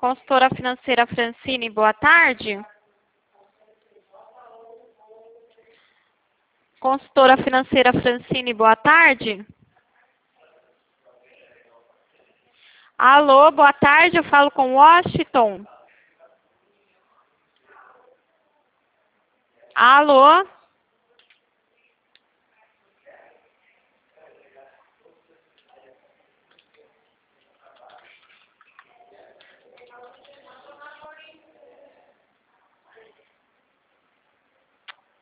Consultora financeira Francine, boa tarde. Consultora financeira Francine, boa tarde. Alô, boa tarde, eu falo com Washington. Alô?